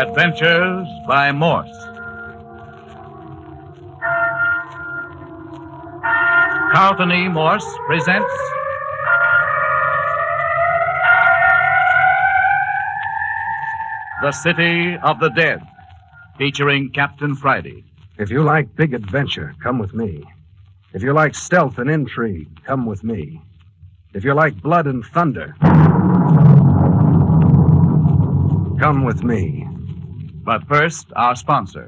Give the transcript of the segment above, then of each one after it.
Adventures by Morse. Carlton E. Morse presents The City of the Dead, featuring Captain Friday. If you like big adventure, come with me. If you like stealth and intrigue, come with me. If you like blood and thunder, come with me. But first, our sponsor.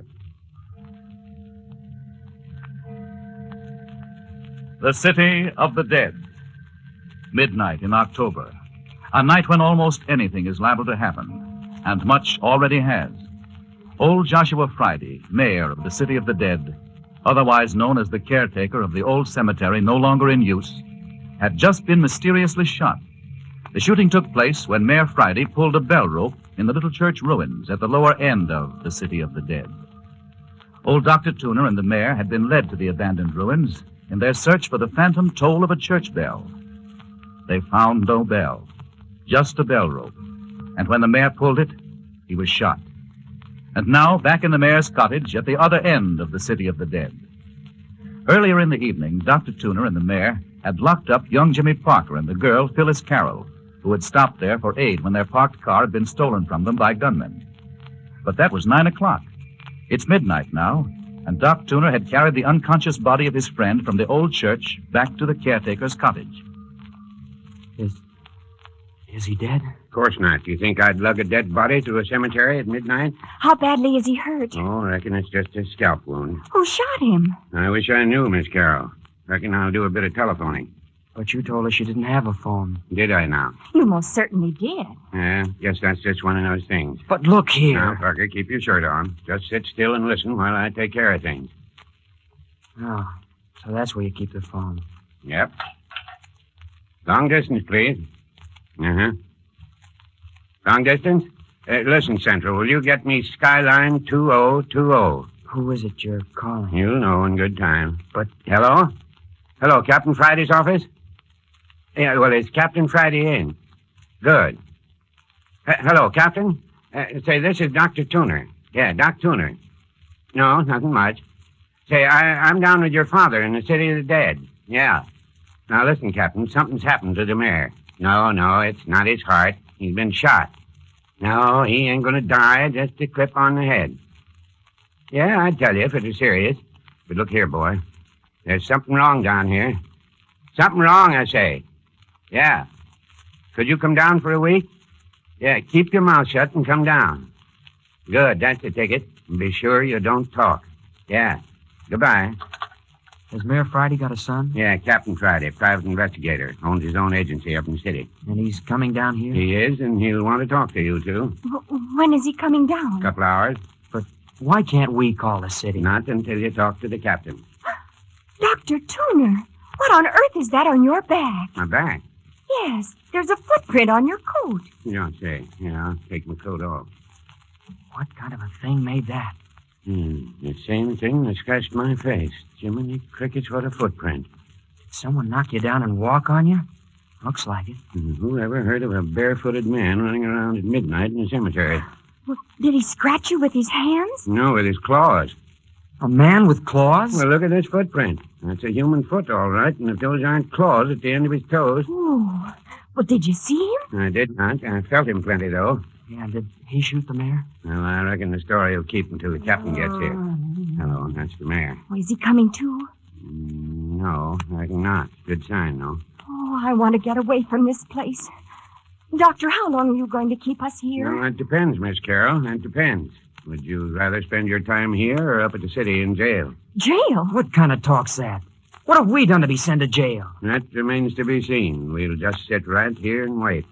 The City of the Dead. Midnight in October. A night when almost anything is liable to happen. And much already has. Old Joshua Friday, mayor of the City of the Dead, otherwise known as the caretaker of the old cemetery no longer in use, had just been mysteriously shot. The shooting took place when Mayor Friday pulled a bell rope in the little church ruins at the lower end of the City of the Dead. Old Dr. Tuner and the mayor had been led to the abandoned ruins in their search for the phantom toll of a church bell. They found no bell, just a bell rope. And when the mayor pulled it, he was shot. And now, back in the mayor's cottage at the other end of the City of the Dead. Earlier in the evening, Dr. Tuner and the mayor had locked up young Jimmy Parker and the girl, Phyllis Carroll, who had stopped there for aid when their parked car had been stolen from them by gunmen. But that was 9 o'clock. It's midnight now, and Doc Tuner had carried the unconscious body of his friend from the old church back to the caretaker's cottage. Is he dead? Of course not. Do you think I'd lug a dead body to a cemetery at midnight? How badly is he hurt? Oh, I reckon it's just a scalp wound. Who shot him? I wish I knew, Miss Carroll. Reckon I'll do a bit of telephoning. But you told us you didn't have a phone. Did I now? You most certainly did. Yeah, guess that's just one of those things. But look here. Now, Parker, keep your shirt on. Just sit still and listen while I take care of things. Oh, so that's where you keep the phone. Yep. Long distance, please. Uh-huh. Long distance? Listen, Central, will you get me Skyline 2020? Who is it you're calling? You'll know in good time. But, hello? Hello, Captain Friday's office? Yeah, well, is Captain Friday in? Good. Hello, Captain? Say, this is Dr. Tuner. Yeah, Doc Tuner. No, nothing much. Say, I'm down with your father in the City of the Dead. Yeah. Now, listen, Captain, something's happened to the mayor. No, it's not his heart. He's been shot. No, he ain't gonna die, just a clip on the head. Yeah, I'd tell you if it was serious. But look here, boy. There's something wrong down here. Something wrong, I say. Yeah. Could you come down for a week? Yeah, keep your mouth shut and come down. Good, that's the ticket. And be sure you don't talk. Yeah. Goodbye. Has Mayor Friday got a son? Yeah, Captain Friday, private investigator. Owns his own agency up in the city. And he's coming down here? He is, and he'll want to talk to you, too. When is he coming down? A couple hours. But why can't we call the city? Not until you talk to the captain. Dr. Tuner, what on earth is that on your back? My back? Yes, there's a footprint on your coat. You don't say. Yeah, I'll take my coat off. What kind of a thing made that? The same thing that scratched my face. Jiminy crickets, what a footprint. Did someone knock you down and walk on you? Looks like it. Who ever heard of a barefooted man running around at midnight in a cemetery? Well, did he scratch you with his hands? No, with his claws. A man with claws? Well, look at this footprint. That's a human foot, all right, and if those aren't claws at the end of his toes. Ooh. Well, did you see him? I did not. I felt him plenty, though. Yeah, did he shoot the mayor? Well, I reckon the story will keep until the captain gets here. Hello, that's the mayor. Oh, is he coming too? No, I reckon not. Good sign, though. Oh, I want to get away from this place. Doctor, how long are you going to keep us here? Well, that depends, Miss Carroll. That depends. Would you rather spend your time here or up at the city in jail? Jail? What kind of talk's that? What have we done to be sent to jail? That remains to be seen. We'll just sit right here and wait.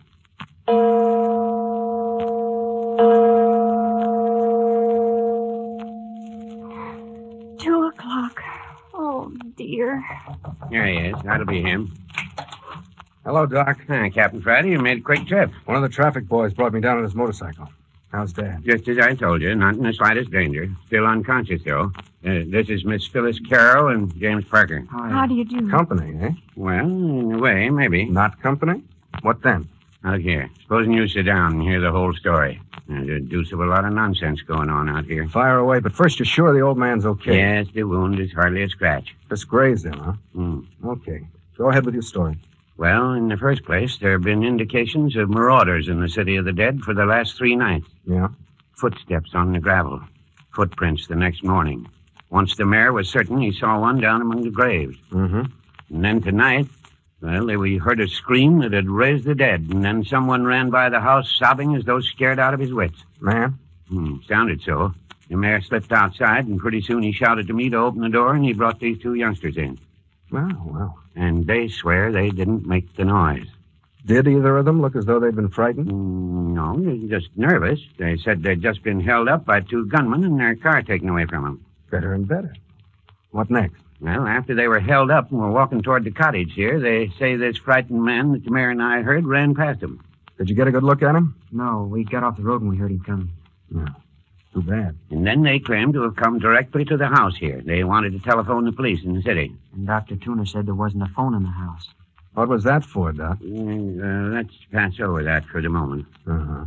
2 o'clock. Oh, dear. Here he is. That'll be him. Hello, Doc. Hi, Captain Friday. You made a quick trip. One of the traffic boys brought me down on his motorcycle. How's Dad? Just as I told you, not in the slightest danger. Still unconscious, though. This is Miss Phyllis Carroll and James Parker. How do you do? Company, eh? Well, in a way, maybe. Not company? What then? Look here. Supposing you sit down and hear the whole story. There's a deuce of a lot of nonsense going on out here. Fire away, but first you're sure the old man's okay? Yes, the wound is hardly a scratch. Just grazed him, huh? Okay. Go ahead with your story. Well, in the first place, there have been indications of marauders in the City of the Dead for the last 3 nights. Yeah? Footsteps on the gravel. Footprints the next morning. Once the mayor was certain he saw one down among the graves. Mm-hmm. And then tonight, well, we heard a scream that had raised the dead, and then someone ran by the house sobbing as though scared out of his wits. Man? Sounded so. The mayor slipped outside, and pretty soon he shouted to me to open the door, and he brought these 2 youngsters in. Well. And they swear they didn't make the noise. Did either of them look as though they'd been frightened? No, they're just nervous. They said they'd just been held up by 2 gunmen and their car taken away from them. Better and better. What next? Well, after they were held up and were walking toward the cottage here, they say this frightened man that the mayor and I heard ran past them. Did you get a good look at him? No, we got off the road when we heard him coming. No. Too bad. And then they claimed to have come directly to the house here. They wanted to telephone the police in the city. And Dr. Tuner said there wasn't a phone in the house. What was that for, Doc? Let's pass over that for the moment. Uh-huh.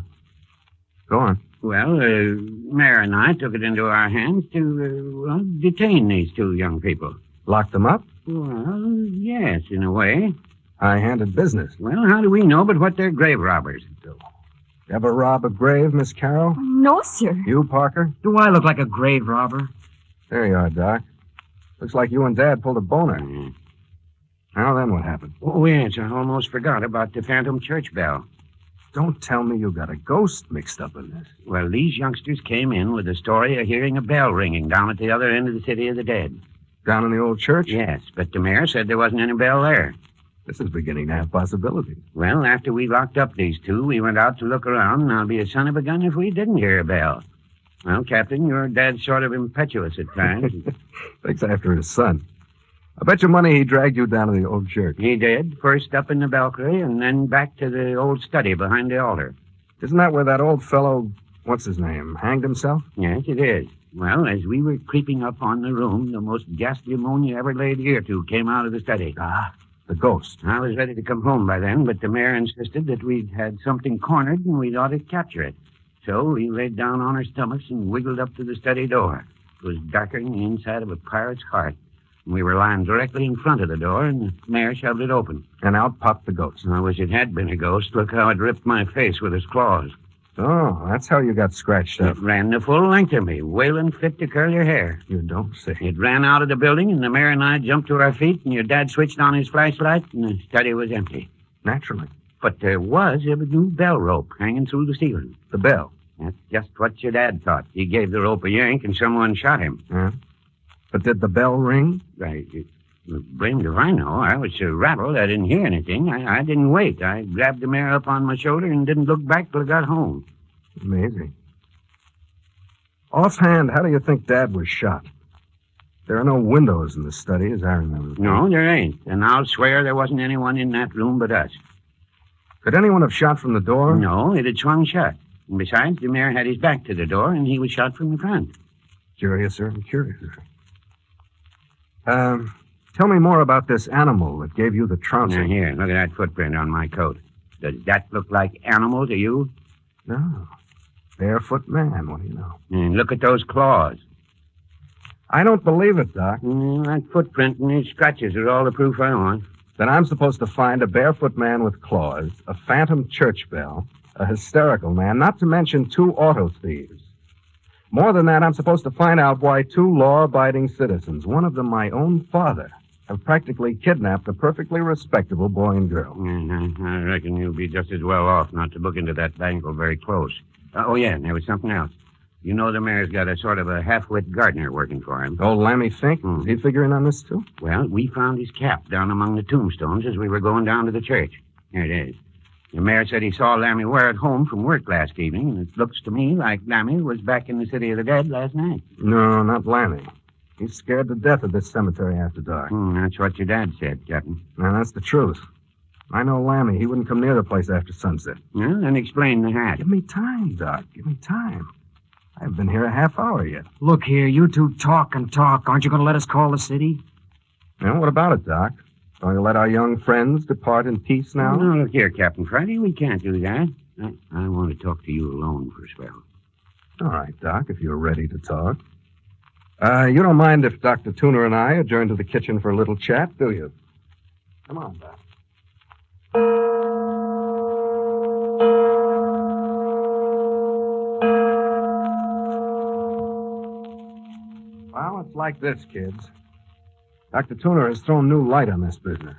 Go on. Well, Mayor and I took it into our hands to, detain these 2 young people. Lock them up? Well, yes, in a way. High-handed business. Well, how do we know but what they're grave robbers? Ever rob a grave, Miss Carroll? No, sir. You, Parker? Do I look like a grave robber? There you are, Doc. Looks like you and Dad pulled a boner. Mm. Now then, what happened? Oh, yes, I almost forgot about the phantom church bell. Don't tell me you got a ghost mixed up in this. Well, these youngsters came in with the story of hearing a bell ringing down at the other end of the City of the Dead. Down in the old church? Yes, but the mayor said there wasn't any bell there. This is beginning to have possibilities. Well, after we locked up these 2, we went out to look around, and I'll be a son of a gun if we didn't hear a bell. Well, Captain, your dad's sort of impetuous at times. Thinks after his son. I bet your money he dragged you down to the old church. He did, first up in the balcony, and then back to the old study behind the altar. Isn't that where that old fellow, what's his name, hanged himself? Yes, it is. Well, as we were creeping up on the room, the most ghastly moan you ever laid ear to came out of the study. Ah, the ghost. I was ready to come home by then, but the mayor insisted that we'd had something cornered and we'd ought to capture it. So we laid down on our stomachs and wiggled up to the study door. It was darker than the inside of a pirate's heart. And we were lying directly in front of the door, and the mayor shoved it open. And out popped the ghost. I wish it had been a ghost. Look how it ripped my face with its claws. Oh, that's how you got scratched up. It ran the full length of me, wailing fit to curl your hair. You don't say. It ran out of the building, and the mayor and I jumped to our feet, and your dad switched on his flashlight, and the study was empty. Naturally. But there was a new bell rope hanging through the ceiling. The bell. That's just what your dad thought. He gave the rope a yank, and someone shot him. Yeah. But did the bell ring? Blamed if I know. I was so rattled I didn't hear anything. I didn't wait. I grabbed the mayor up on my shoulder and didn't look back till I got home. Amazing. Offhand, how do you think Dad was shot? There are no windows in the study, as I remember. No, there ain't. And I'll swear there wasn't anyone in that room but us. Could anyone have shot from the door? No, it had swung shut. And besides, the mayor had his back to the door, and he was shot from the front. Curiouser and curiouser. Tell me more about this animal that gave you the trouncing. Now, here, look at that footprint on my coat. Does that look like animal to you? No. Barefoot man, what do you know? And look at those claws. I don't believe it, Doc. That footprint and these scratches are all the proof I want. Then I'm supposed to find a barefoot man with claws, a phantom church bell, a hysterical man, not to mention 2 auto thieves. More than that, I'm supposed to find out why 2 law-abiding citizens, one of them my own father, have practically kidnapped a perfectly respectable boy and girl. I reckon you'll be just as well off not to look into that bangle very close. And there was something else. You know the mayor's got a sort of a half-wit gardener working for him. Old Lammy Fink? Is he figuring on this, too? Well, we found his cap down among the tombstones as we were going down to the church. Here it is. The mayor said he saw Lammy wear it home from work last evening, and it looks to me like Lammy was back in the City of the Dead last night. No, not Lammy. He's scared to death of this cemetery after dark. That's what your dad said, Captain. Now, that's the truth. I know Lammy. He wouldn't come near the place after sunset. Well, then explain the hat. Give me time, Doc. Give me time. I haven't been here a half hour yet. Look here, you 2 talk and talk. Aren't you going to let us call the city? Well, what about it, Doc? Going to let our young friends depart in peace now? No, look here, Captain Friday. We can't do that. I want to talk to you alone for a spell. All right, Doc, if you're ready to talk. You don't mind if Dr. Tuner and I adjourn to the kitchen for a little chat, do you? Come on, Doc. Well, it's like this, kids. Dr. Tuner has thrown new light on this business.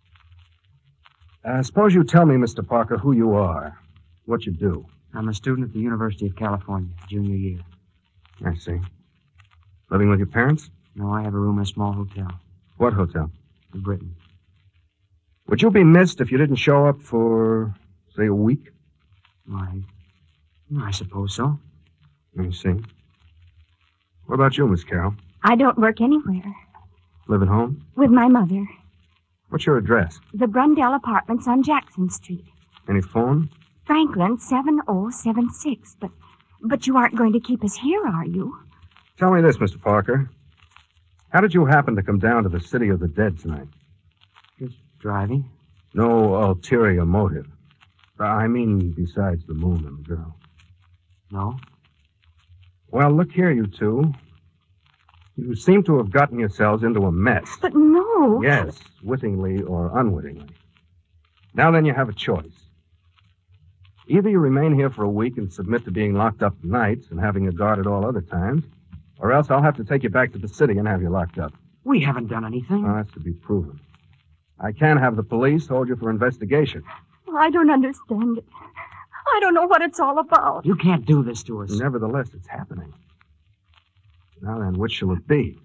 Suppose you tell me, Mr. Parker, who you are, what you do. I'm a student at the University of California, junior year. I see. Living with your parents? No, I have a room in a small hotel. What hotel? In Britain. Would you be missed if you didn't show up for, say, a week? Why, I suppose so. I see. What about you, Miss Carroll? I don't work anywhere. Live at home? With my mother. What's your address? The Brundell Apartments on Jackson Street. Any phone? Franklin 7076. But you aren't going to keep us here, are you? Tell me this, Mr. Parker. How did you happen to come down to the City of the Dead tonight? Just driving. No ulterior motive. I mean, besides the moon and the girl. No. Well, look here, you two. You seem to have gotten yourselves into a mess. But no. Yes, wittingly or unwittingly. Now then, you have a choice. Either you remain here for a week and submit to being locked up nights and having a guard at all other times, or else I'll have to take you back to the city and have you locked up. We haven't done anything. That's to be proven. I can have the police hold you for investigation. I don't understand it. I don't know what it's all about. You can't do this to us. Nevertheless, it's happening. Now then, which shall it be?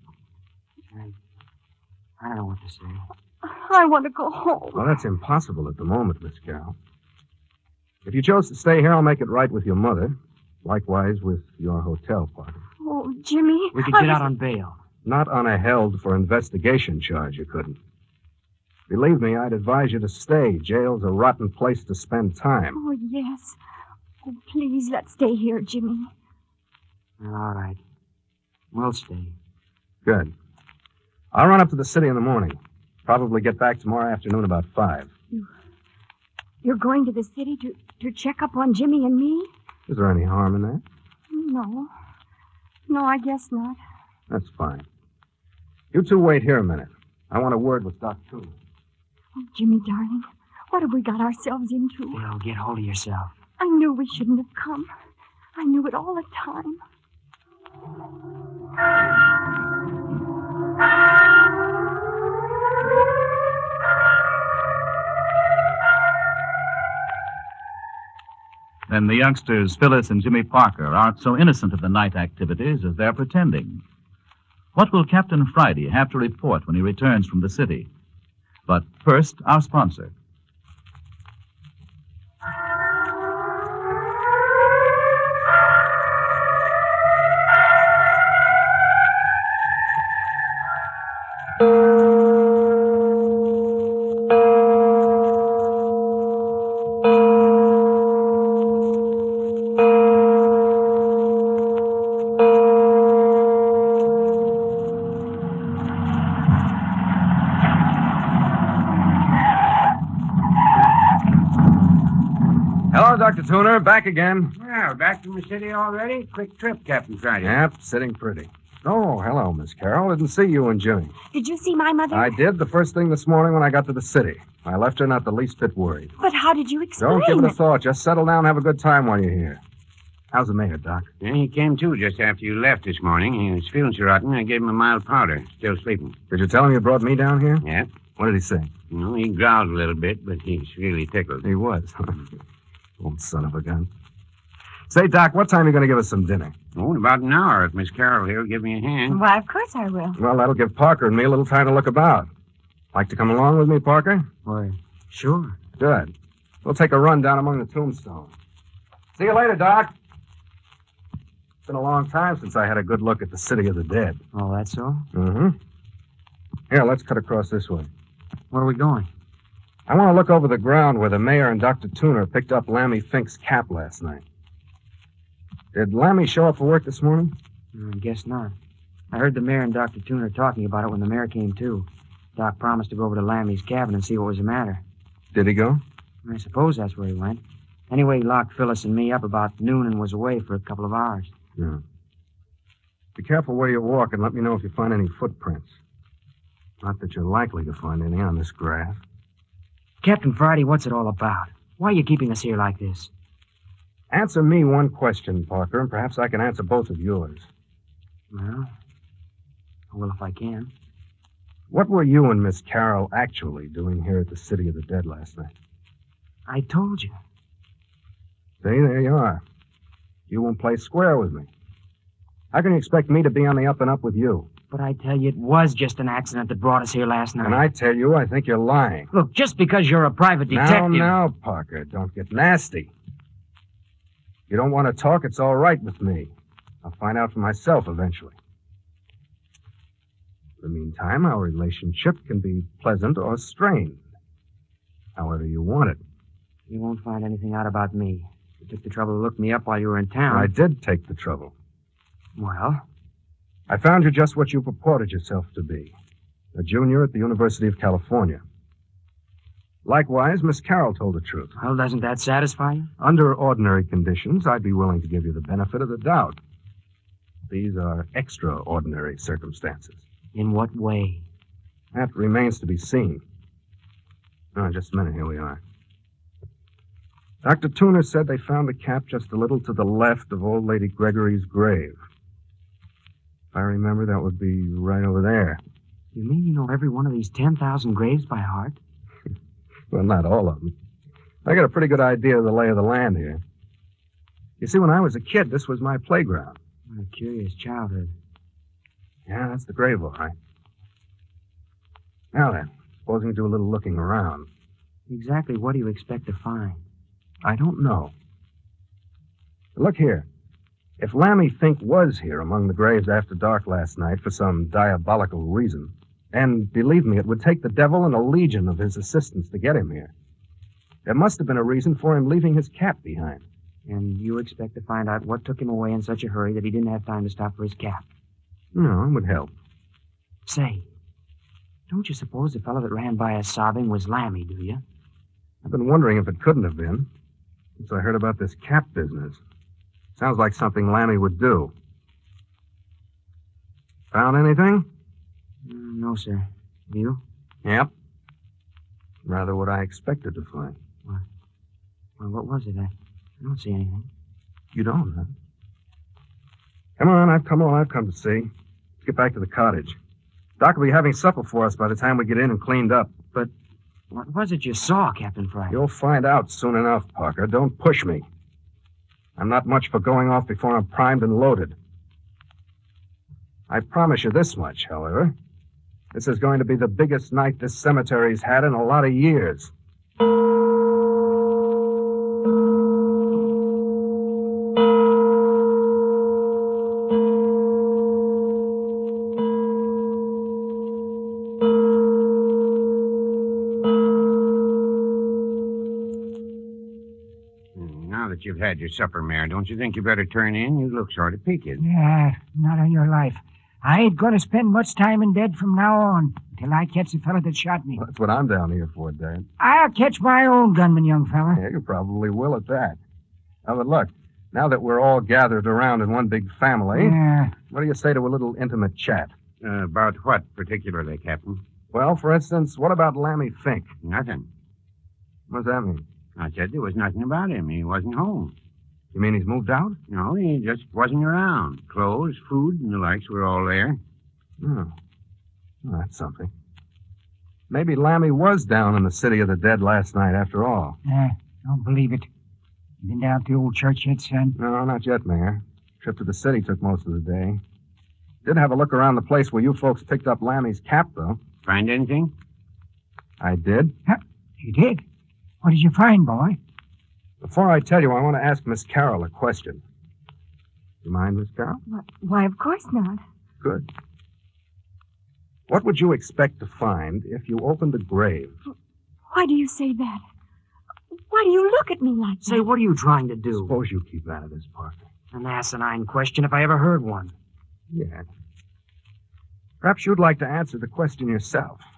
I don't know what to say. I want to go home. Well, that's impossible at the moment, Miss Carroll. If you chose to stay here, I'll make it right with your mother. Likewise with your hotel party. Oh, Jimmy. We could get out on bail. Not on a held for investigation charge, you couldn't. Believe me, I'd advise you to stay. Jail's a rotten place to spend time. Oh, yes. Oh, please, let's stay here, Jimmy. All right. We'll stay. Good. I'll run up to the city in the morning. Probably get back tomorrow afternoon about 5. You're going to the city to check up on Jimmy and me? Is there any harm in that? No. No, I guess not. That's fine. You two wait here a minute. I want a word with Doc Tuner. Oh, Jimmy, darling, what have we got ourselves into? Well, get hold of yourself. I knew we shouldn't have come. I knew it all the time. Then the youngsters, Phyllis and Jimmy Parker, aren't so innocent of the night activities as they're pretending. What will Captain Friday have to report when he returns from the city? But first, our sponsor. Hello, Dr. Tuner. Back again. Well, back from the city already? Quick trip, Captain Friday. Yep, sitting pretty. Oh, hello, Miss Carroll. Didn't see you and Jimmy. Did you see my mother? I did the first thing this morning when I got to the city. I left her not the least bit worried. But how did you explain Don't give it a it? thought. Just settle down and have a good time while you're here. How's the mayor, Doc? Yeah, he came to just after you left this morning. He was feeling so rotten, I gave him a mild powder. Still sleeping. Did you tell him you brought me down here? Yeah. What did he say? No, he growled a little bit, but he's really tickled. He was. Old son of a gun. Say, Doc, what time are you going to give us some dinner? Oh, in about an hour, if Miss Carroll here will give me a hand. Why, of course I will. Well, that'll give Parker and me a little time to look about. Like to come along with me, Parker? Why, sure. Good. We'll take a run down among the tombstones. See you later, Doc. It's been a long time since I had a good look at the City of the Dead. Oh, that's so? Mm-hmm. Here, let's cut across this way. Where are we going? I want to look over the ground where the mayor and Dr. Tuner picked up Lammy Fink's cap last night. Did Lammy show up for work this morning? I guess not. I heard the mayor and Dr. Tuner talking about it when the mayor came to. Doc promised to go over to Lammy's cabin and see what was the matter. Did he go? I suppose that's where he went. Anyway, he locked Phyllis and me up about noon and was away for a couple of hours. Yeah. Be careful where you walk and let me know if you find any footprints. Not that you're likely to find any on this grass. Captain Friday, what's it all about? Why are you keeping us here like this? Answer me one question, Parker, and perhaps I can answer both of yours. Well, if I can. What were you and Miss Carroll actually doing here at the City of the Dead last night? I told you. See, there you are. You won't play square with me. How can you expect me to be on the up and up with you? But I tell you, it was just an accident that brought us here last night. And I tell you, I think you're lying. Look, just because you're a private detective... Now, Parker, don't get nasty. You don't want to talk, it's all right with me. I'll find out for myself eventually. In the meantime, our relationship can be pleasant or strained. However you want it. You won't find anything out about me. You took the trouble to look me up while you were in town. I did take the trouble. Well? I found you just what you purported yourself to be. A junior at the University of California. Likewise, Miss Carroll told the truth. Well, doesn't that satisfy you? Under ordinary conditions, I'd be willing to give you the benefit of the doubt. These are extraordinary circumstances. In what way? That remains to be seen. Oh, just a minute. Here we are. Dr. Tuner said they found the cap just a little to the left of old Lady Gregory's grave. If I remember, that would be right over there. You mean you know every one of these 10,000 graves by heart? Well, not all of them. I got a pretty good idea of the lay of the land here. You see, when I was a kid, this was my playground. What a curious childhood. Yeah, that's the grave, all right. Now then, suppose we do a little looking around. Exactly what do you expect to find? I don't know. But look here. If Lammy Fink was here among the graves after dark last night for some diabolical reason, and believe me, it would take the devil and a legion of his assistants to get him here, there must have been a reason for him leaving his cap behind. And you expect to find out what took him away in such a hurry that he didn't have time to stop for his cap? No, it would help. Say, don't you suppose the fellow that ran by us sobbing was Lammy, do you? I've been wondering if it couldn't have been, since I heard about this cap business. Sounds like something Lammy would do. Found anything? No, sir. You? Yep. Rather what I expected to find. What? Well, what was it? I don't see anything. You don't, huh? Come on, I've come all I've come to see. Let's get back to the cottage. Doc will be having supper for us by the time we get in and cleaned up. But what was it you saw, Captain Friday? You'll find out soon enough, Parker. Don't push me. I'm not much for going off before I'm primed and loaded. I promise you this much, however. This is going to be the biggest night this cemetery's had in a lot of years. Now that you've had your supper, Mayor, don't you think you better turn in? You look sort of peaked. Yeah, not on your life. I ain't going to spend much time in bed from now on until I catch the fella that shot me. Well, that's what I'm down here for, Dad. I'll catch my own gunman, young fella. Yeah, you probably will at that. Now, but look, now that we're all gathered around in one big family, Yeah. what do you say to a little intimate chat? About what particularly, Captain? Well, for instance, what about Lammy Fink? Nothing. What does that mean? I said there was nothing about him. He wasn't home. You mean he's moved out? No, he just wasn't around. Clothes, food, and the likes were all there. Oh. Well, that's something. Maybe Lammy was down in the City of the Dead last night after all. Don't believe it. You been down to the old church yet, son? No, not yet, Mayor. Trip to the city took most of the day. Did have a look around the place where you folks picked up Lammy's cap, though. Find anything? I did. You did? What did you find, boy? Before I tell you, I want to ask Miss Carroll a question. You mind, Miss Carroll? Why, of course not. Good. What would you expect to find if you opened a grave? Why do you say that? Why do you look at me like that? Say, what are you trying to do? Suppose you keep out of this, Parker. An asinine question if I ever heard one. Yeah. Perhaps you'd like to answer the question yourself.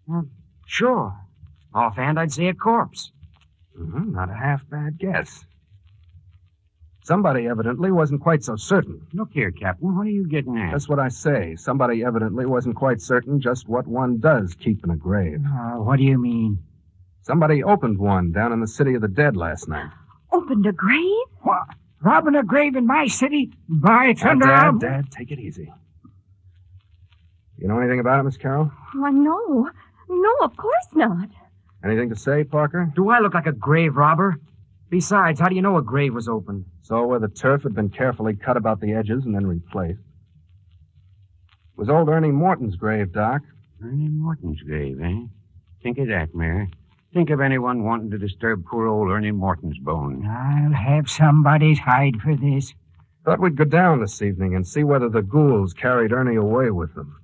Sure. Offhand, I'd say a corpse. Not a half bad guess. Somebody evidently wasn't quite so certain. Look here, Captain. What are you getting at? That's what I say. Somebody evidently wasn't quite certain just what one does keep in a grave. What do you mean? Somebody opened one down in the City of the Dead last night. Opened a grave? What? Robbing a grave in my city? By thunder! Dad, take it easy. You know anything about it, Miss Carroll? Why, no. No, of course not. Anything to say, Parker? Do I look like a grave robber? Besides, how do you know a grave was opened? So where the turf had been carefully cut about the edges and then replaced. It was old Ernie Morton's grave, Doc. Ernie Morton's grave, eh? Think of that, Mayor. Think of anyone wanting to disturb poor old Ernie Morton's bones. I'll have somebody's hide for this. Thought we'd go down this evening and see whether the ghouls carried Ernie away with them.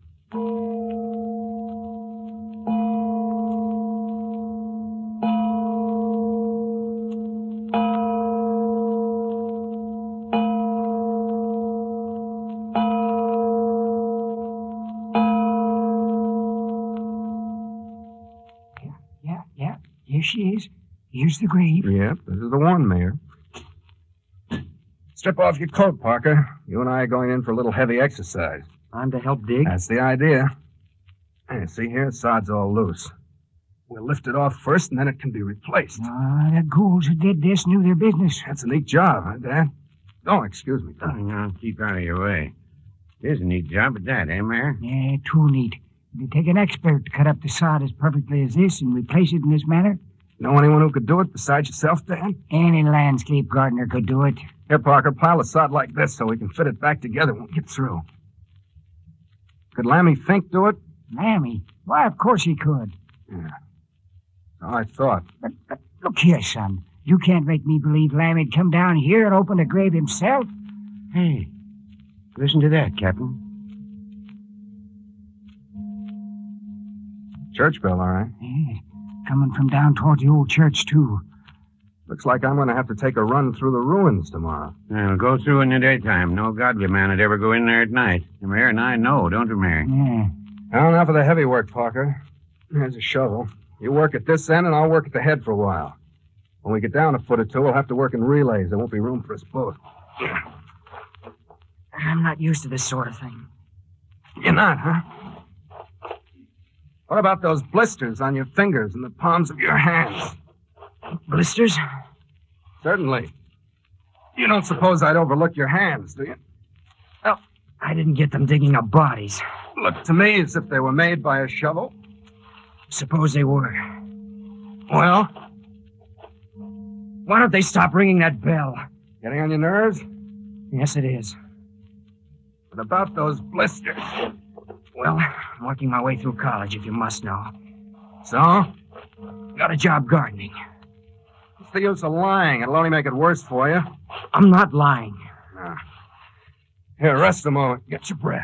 Yeah. Here she is. Here's the grave. Yep, this is the one, Mayor. Strip off your coat, Parker. You and I are going in for a little heavy exercise. I'm to help dig? That's the idea. Hey, see here? The sod's all loose. We'll lift it off first, and then it can be replaced. The ghouls who did this knew their business. That's a neat job, huh, Dad? Oh, excuse me, Doc. Now, keep out of your way. It is a neat job at that, eh, Mayor? Yeah, too neat. It'd take an expert to cut up the sod as perfectly as this and replace it in this manner. Know anyone who could do it besides yourself, Dad? Any landscape gardener could do it. Here, Parker, pile the sod like this so we can fit it back together when we get through. Could Lammy Fink do it? Lammy? Why, of course he could. Yeah. So I thought. But look here, son. You can't make me believe Lammy'd come down here and open a grave himself. Hey, listen to that, Captain. Church bell, all right. Yeah, coming from down toward the old church, too. Looks like I'm going to have to take a run through the ruins tomorrow. Well, go through in the daytime. No godly man would ever go in there at night. The Mayor and I know, don't you, Mayor? Yeah. Well, enough of the heavy work, Parker. Here's a shovel. You work at this end, and I'll work at the head for a while. When we get down a foot or two, we'll have to work in relays. There won't be room for us both. I'm not used to this sort of thing. You're not, huh? What about those blisters on your fingers and the palms of your hands? Blisters? Certainly. You don't suppose I'd overlook your hands, do you? Well, I didn't get them digging up bodies. Look to me as if they were made by a shovel. Suppose they were. Well, Why don't they stop ringing that bell? getting on your nerves? Yes, it is. What about those blisters? Well, I'm working my way through college, if you must know. So? Got a job gardening. What's the use of lying? It'll only make it worse for you. I'm not lying. Here, rest a moment. Get your breath.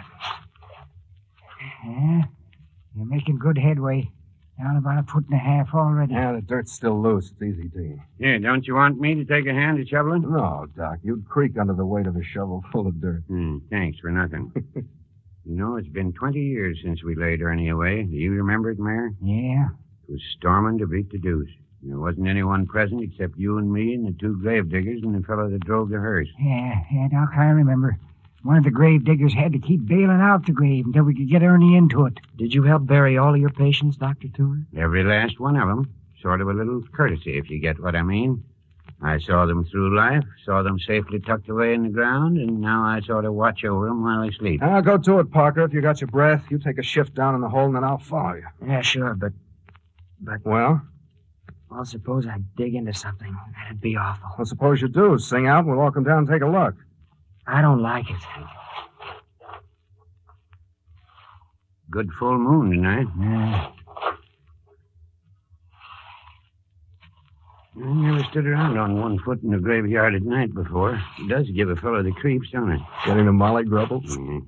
Yeah, you're making good headway. Down about a foot and a half already. Yeah, the dirt's still loose. It's easy digging. Here, don't you want me to take a hand at shoveling? No, Doc. You'd creak under the weight of a shovel full of dirt. Thanks for nothing. You know, it's been 20 years since we laid Ernie away. Do you remember it, Mayor? Yeah. It was storming to beat the deuce. There wasn't anyone present except you and me and the two grave diggers and the fellow that drove the hearse. Yeah, Doc, I remember. One of the grave diggers had to keep bailing out the grave until we could get Ernie into it. Did you help bury all of your patients, Dr. Tour? Every last one of them. Sort of a little courtesy, if you get what I mean. I saw them through life, saw them safely tucked away in the ground, and now I sort of watch over them while they sleep. Now, go to it, Parker. If you got your breath, you take a shift down in the hole, and then I'll follow you. Yeah, sure, but... Well? Well, suppose I dig into something. That'd be awful. Well, suppose you do. Sing out, and we'll all come down and take a look. I don't like it. Good full moon tonight. Yeah. I never stood around on one foot in the graveyard at night before. It does give a fellow the creeps, don't it? Getting the molly grubbles? Mm-hmm.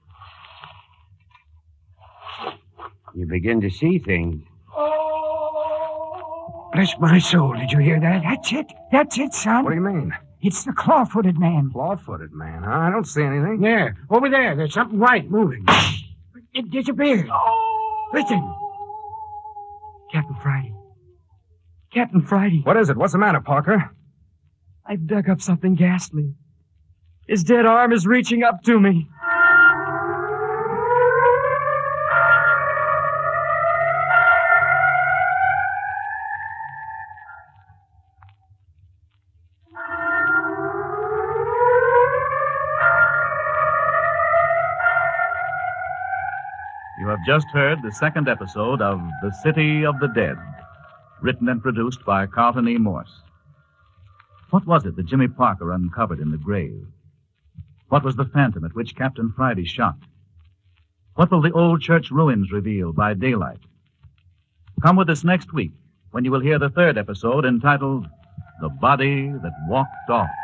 You begin to see things. Bless my soul, did you hear that? That's it, son. What do you mean? It's the claw-footed man. Claw-footed man, huh? I don't see anything. There, over there. There's something white moving. It disappeared. Listen. Captain Friday. Captain Friday. What is it? What's the matter, Parker? I've dug up something ghastly. His dead arm is reaching up to me. You have just heard the second episode of The City of the Dead, written and produced by Carlton E. Morse. What was it that Jimmy Parker uncovered in the grave? What was the phantom at which Captain Friday shot? What will the old church ruins reveal by daylight? Come with us next week when you will hear the third episode entitled The Body That Walked Off.